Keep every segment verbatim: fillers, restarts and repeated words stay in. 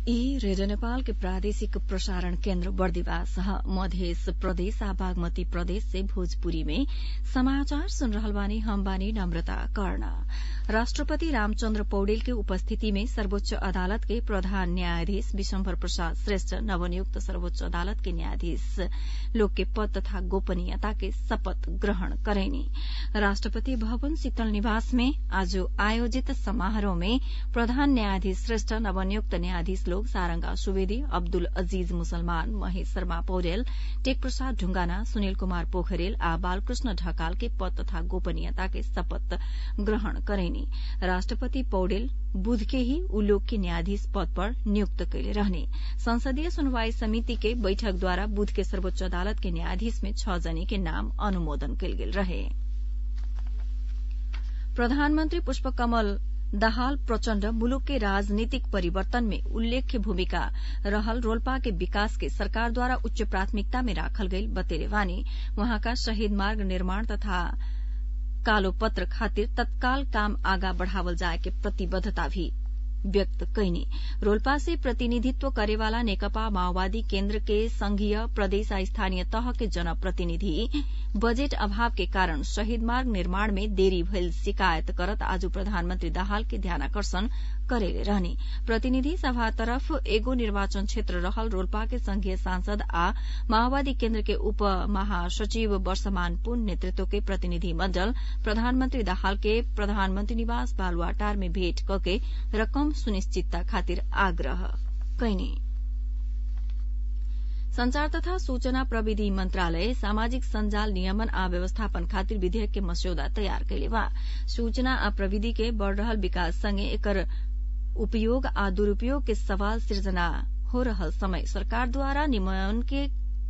ई रेडियो नेपाल के प्रादेशिक प्रसारण केन्द्र बर्दिवास मध्य प्रदेश आ बागमती प्रदेश से भोजपुरी में समाचार सुन रहल बानी। हम बानी नम्रता कर्ण। राष्ट्रपति रामचन्द्र पौडेल के उपस्थिति में सर्वोच्च अदालत के प्रधान न्यायाधीश विशम्भर प्रसाद श्रेष्ठ नवनियुक्त सर्वोच्च अदालत के न्यायाधीश लोग के पद तथा गोपनीयता के शपथ ग्रहण करेनी। राष्ट्रपति भवन शीतल निवास में आज आयोजित समारोह में प्रधान न्यायाधीश श्रेष्ठ नवनियुक्त न्यायाधीश लोग सारंगा सुवेदी, अब्दुल अजीज मुसलमान, महेश शर्मा पौडेल, टेक प्रसाद ढुंगाना, सुनिल कुमार पोखरेल आ बालकृष्ण ढकाल के पद तथा गोपनीयता के शपथ ग्रहण करेनी। राष्ट्रपति पौडेल बुध के ही उ लोग के न्यायाधीश पद पर नियुक्त कैले रहने। संसदीय सुनवाई समिति के बैठक द्वारा बुध के सर्वोच्च अदालत के न्यायाधीश में छह जने के नाम अनुमोदन कैल गेल रहे। प्रधानमन्त्री पुष्पकमल दाहाल प्रचण्ड मुलुक के राजनीतिक परिवर्तन में उल्लेख्य भूमिका रहल रोल्पा के विकास के सरकार द्वारा उच्च प्राथमिकता में राखल गईल बतेले वानी। वहाँका शहीद मार्ग निर्माण तथा कालो पत्र खातिर तत्काल काम आगा बढ़ावल जाए के प्रतिबद्धता भी व्यक्त कैनी। रोल्पा से प्रतिनिधित्व करेवाला नेकपा माओवादी केन्द्र के संघीय प्रदेश आ स्थानीय तह के जनप्रतिनिधि बजेट अभाव के कारण शहीद मार्ग निर्माण में देरी भइल शिकायत करत आज प्रधानमन्त्री दाहाल के ध्यानाकर्षण करेले रहने। प्रतिनिधि सभा तरफ एगो निर्वाचन क्षेत्र रहल रोल्पा के संघीय सांसद आ माओवादी केन्द्र के उप महासचिव वर्षमान पुन नेतृत्व के प्रतिनिधि मण्डल प्रधानमन्त्री दाहाल के प्रधानमन्त्री निवास बालुवाटार में भेट कके रकम सुनिश्चितता खातिर आग्रह कैनी। संचार तथा सूचना प्रविधि मन्त्रालय सामाजिक सञ्जाल नियमन आ व्यवस्थापन खातिर विधेयक के मस्यौदा तयार कैले बा। सूचना आ प्रविधि के बढ़ रहल विकास संगे एकर उपयोग आ दुरूपयोग के सवाल सृजना हो रहल समय सरकार द्वारा नियमन के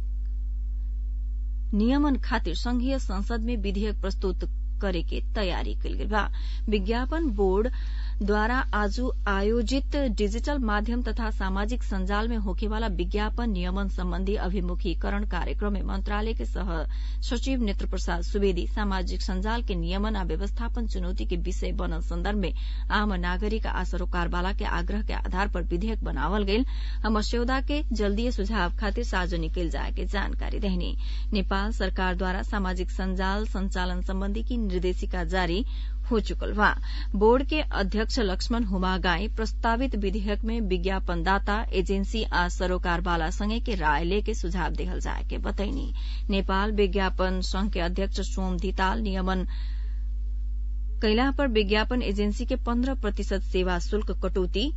नियमन खातिर संघीय संसद में विधेयक प्रस्तुत करे के तयारी कैल गेल बा। विज्ञापन बोर्ड द्वारा आज आयोजित डिजिटल माध्यम तथा सामाजिक संजाल में होखेवाला विज्ञापन नियमन सम्बन्धी अभिमुखीकरण कार्यक्रम में मंत्रालय के सह सचिव नेत्र प्रसाद सुवेदी सामाजिक संजाल के नियमन आ व्यवस्थापन चुनौती के विषय बनल संदर्भ में आम नागरिक आ सरोकारवाला के आग्रह के आधार पर विधेयक बनावल गईल आ मस्यौदा के जल्दीय सुझाव खातिर सार्वजनिक कैल जाए के जानकारी देहनी। नेपाल सरकार द्वारा सामाजिक संजाल संचालन सम्बन्धी की निर्देशिका जारी हो चुकल बा। बोर्ड के अध्यक्ष लक्ष्मण हुमागाई प्रस्तावित विधेयक में विज्ञापनदाता एजेंसी आ सरोकारवाला संगे के राय लेके सुझाव देहल जाए के बतैनी। नेपाल विज्ञापन संघ के अध्यक्ष सोम धिताल नियमन कैला पर विज्ञापन एजेंसी के पन्द्रह प्रतिशत सेवा शुल्क कटौती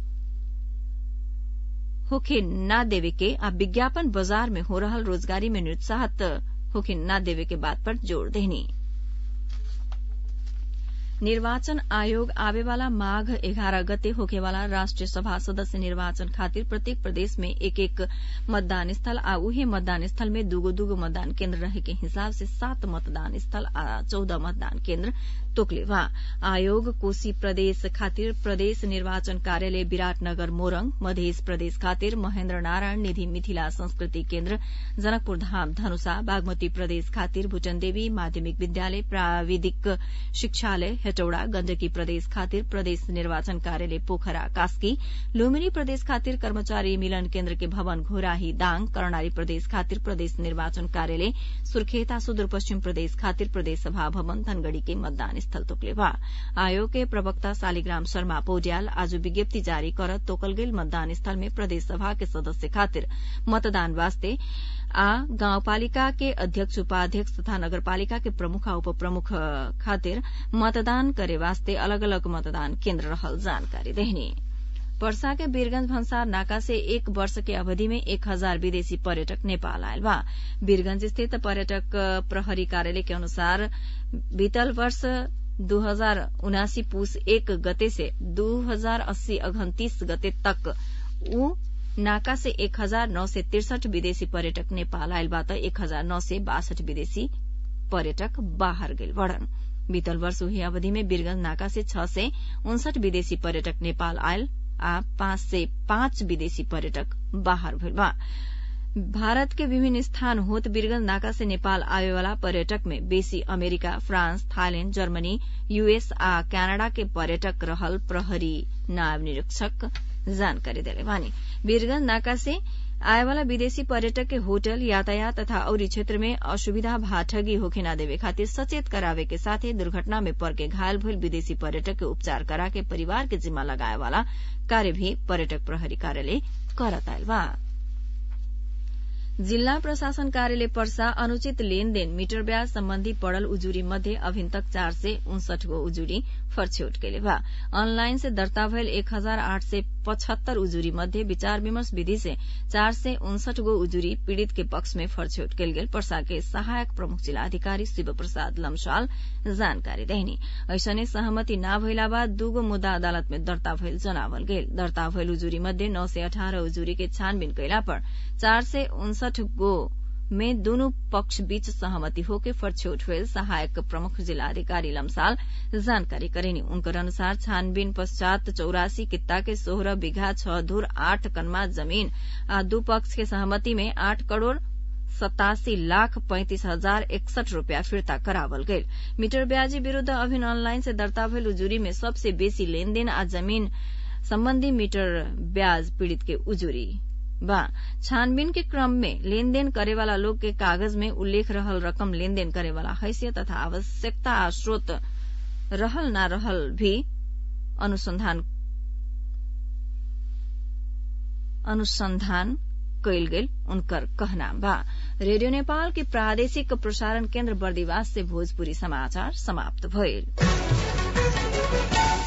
होखे न देवे के आ विज्ञापन बाजार में हो रहल रोजगारी में निरुत्साहित होखे न देवे के बात पर जोड़ देनी। निर्वाचन आयोग आवेवाला माघ एघारह गते होखेवाला राष्ट्रिय सभा सदस्य निर्वाचन खातिर प्रत्येक प्रदेश में एक एक मतदान स्थल आ उहे मतदान स्थल में दूगो दूगो मतदान केन्द्र रहे के हिसाब से सात मतदान स्थल आ चौदह मतदान केन्द्र तोकले बा। आयोग कोशी प्रदेश खातिर प्रदेश निर्वाचन कार्यालय विराटनगर मोरङ, मध्य प्रदेश खातिर महेन्द्र नारायण निधि मिथिला संस्कृति केन्द्र जनकपुर धाम धनुषा, बागमती प्रदेश खातिर भुटनदेवी माध्यमिक विद्यालय प्राविधिक शिक्षालय हेटौड़ा, गण्डकी प्रदेश खातिर प्रदेश निर्वाचन कार्यालय पोखरा कास्की, लुम्बिनी प्रदेश खातिर कर्मचारी मिलन केन्द्र के भवन घोराही दाङ, कर्णाली प्रदेश खातिर प्रदेश निर्वाचन कार्यालय सुर्खेता, सुदूरपश्चिम प्रदेश खातिर प्रदेश सभा भवन धनगढ़ी के मतदान स्थल तोकले बा। आयोग के प्रवक्ता शालिग्राम शर्मा पौड्याल आज विज्ञप्ति जारी करत तोकल गेल मतदान स्थल में प्रदेश सभा के सदस्य खातिर मतदान वास्ते आ गाउँपालिका के अध्यक्ष उपाध्यक्ष तथा नगरपालिका के प्रमुख आ उपप्रमुख खातिर मतदान करे वास्ते अलग अलग मतदान केन्द्र रहल जानकारी देहनी। वर्षा के वीरगंज भन्सार नाका से एक वर्ष के अवधि में एक हजार विदेशी पर्यटक नेपाल आयल बा। वीरगंज स्थित पर्यटक प्रहरी कार्यालय के अनुसार बीतल वर्ष दो हजार उनासी पूस एक गते से दो हजार अस्सी अघन तीस गते तक ऊ नाका से एक हजार नौ सय तिरसठ विदेशी पर्यटक नेपाल आयल बा त एक हजार नौ सय बासठ विदेशी पर्यटक बाहर गेल बड़न। बीतल वर्ष उही अवधि में वीरगंज नाका से छह सय उनसठ विदेशी पर्यटक नेपाल आयल आ पांच सय पांच विदेशी पर्यटक बाहर भइल बा। भारत के विभिन्न स्थान होत वीरगंज नाका से नेपाल आवेवाला पर्यटक में बेसी America, France, Thailand, Germany, US आ कनाडा के पर्यटक रहल प्रहरी नायब निरीक्षक जानकारी देले बानी। वीरगंज नाका से आएवाला विदेशी पर्यटक के होटल, यातायात तथा औरी क्षेत्र में असुविधा भाठगी होखे न देवे खातिर सचेत करावे के साथे दुर्घटना में पड़ के घायल भइल विदेशी पर्यटक के उपचार करा के परिवार के जिम्मा लगाए वाला कार्य भी पर्यटक प्रहरी कार्यालय करत आयल बा। जिल्ला प्रशासन कार्यालय पर्सा अनुचित लेनदेन मीटर ब्याज सम्बन्धी पड़ल उजुरी मध्ये अभिन तक चार सय उनसठ गो उजुरी फरछौट कैले बा। ऑनलाइन से दर्ता भयल एक हजार आठ सय पचहत्तर उजुरी मध्ये विचार विमर्श विधि से चार सय उनसठ गो उजुरी पीड़ित के पक्ष में फरछौट कैल गेल पर्सा के सहायक प्रमुख जिला अधिकारी शिव प्रसाद लम्साल जानकारी देहनी। ऐसने सहमति न भइला बाद दूगो मुद्दा अदालत में दर्ता भइल जनावल गेल। दर्ता भइल उजुरी मध्ये नौ सय अठारह उजुरी के छानबीन कैला पर चार सय उनसठ गो में दोनों पक्ष बीच सहमति होके फरछौट हुए सहायक प्रमुख जिला अधिकारी लम्साल जानकारी करेनी। उनकर अनुसार छानबीन पश्चात चौरासी कित्ता के सोलह बीघा छह धूर आठ कनमा जमीन आ दू पक्ष के सहमति में आठ करोड़ सतासी लाख पैंतीस हजार इकसठ रूपया फिर्ता करावल गईल। मीटर ब्याजी विरूद्ध अभिन ऑनलाइन से दर्ता भइल उजुरी में सबसे बेसी लेनदेन आ जमीन सम्बन्धी मीटर ब्याज पीड़ित के उजुरी बा। छानबीन के क्रम में लेनदेन करेवाला लोग के कागज में उल्लेख रहल रकम लेनदेन करेवाला हैसियत तथा आवश्यकता आ स्रोत रहल न रहल भी अनुसंधान अनुसंधान कैल गेल उनकर कहना बा। रेडियो नेपाल के प्रादेशिक प्रसारण केन्द्र बर्दिवास से भोजपुरी समाचार समाप्त भइल।